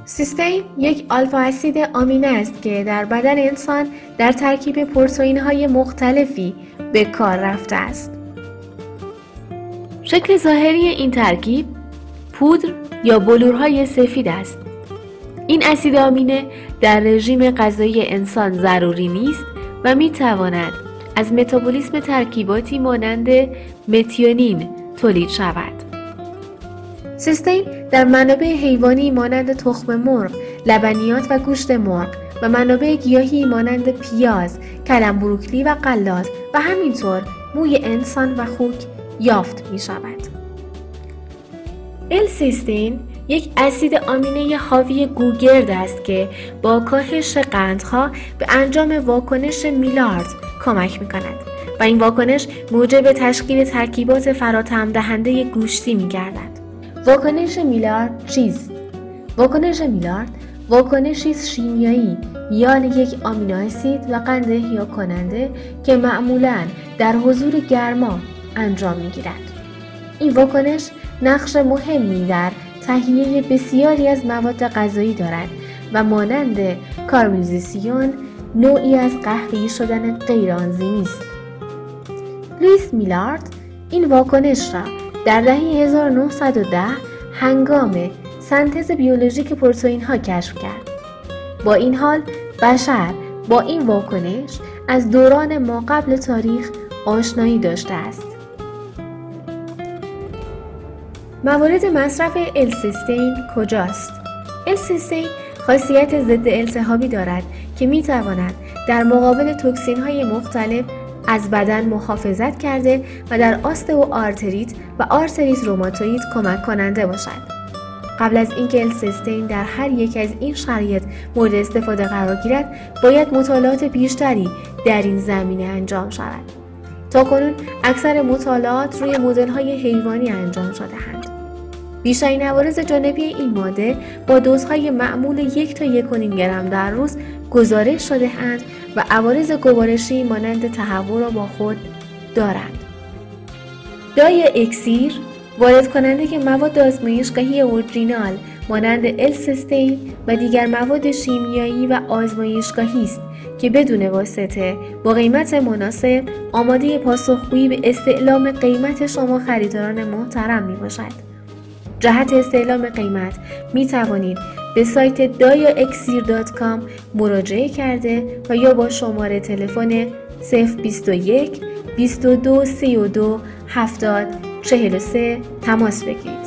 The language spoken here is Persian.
سیستین یک آلفا اسید آمینه است که در بدن انسان در ترکیب پروتئین‌های مختلفی به کار رفته است. شکل ظاهری این ترکیب پودر یا بلورهای سفید است. این اسید آمینه در رژیم غذایی انسان ضروری نیست و می‌تواند از متابولیسم ترکیباتی مانند متیونین تولید شود. سیستین در منابع حیوانی مانند تخم مرغ، لبنیات و گوشت مرغ و منابع گیاهی مانند پیاز، کلم بروکلی و غلات و همینطور موی انسان و خوک یافت می شود. L-سیستین یک اسید آمینه حاوی گوگرد است که با کاهش قندها به انجام واکنش میلارد کمک می کند و این واکنش موجب تشکیل ترکیبات فراتم دهنده گوشتی می گردد. واکنش میلارد چیست؟ واکنش میلارد واکنشی است شیمیایی میان یک آمینو اسید و قند احیا کننده که معمولاً در حضور گرما انجام می‌گیرد. این واکنش نقش مهمی در تهیه بسیاری از مواد غذایی دارد و مانند کاراملیزاسیون نوعی از قهوه‌ای شدن غیرآنزیمی است. لوئیس میلارد این واکنش را در دهه 1910 هنگام سنتز بیولوژیک پروتئین‌ها کشف کرد. با این حال بشر با این واکنش از دوران ما قبل تاریخ آشنایی داشته است. موارد مصرف L-سیستین کجاست؟ L-سیستین خاصیت ضد التهابی دارد که می‌تواند در مقابل توکسین‌های مختلف از بدن محافظت کرده و در آستئوآرتریت و آرتریت روماتوئید کمک کننده باشد. قبل از اینکه L-سیستین در هر یک از این شرایط مورد استفاده قرار گیرد، باید مطالعات بیشتری در این زمینه انجام شود. تاکنون اکثر مطالعات روی مدل‌های حیوانی انجام شده‌اند. بیشترین عوارض جانبی این ماده با دوزهای معمول 1 تا 1.5 گرم در روز گزارش شده‌اند و عوارض گوارشی مانند تهوع را با خود دارند. دای اکسیر وارد کننده که مواد آزمایشگاهی اورجینال مانند L-سیستین و دیگر مواد شیمیایی و آزمایشگاهی است که بدون واسطه با قیمت مناسب آماده پاسخگویی به استعلام قیمت شما خریداران محترم می باشد. جهت استعلام قیمت می توانید به سایت dayaxir.com مراجعه کرده و یا با شماره تلفن 021 22 32 70 43 تماس بگیرید.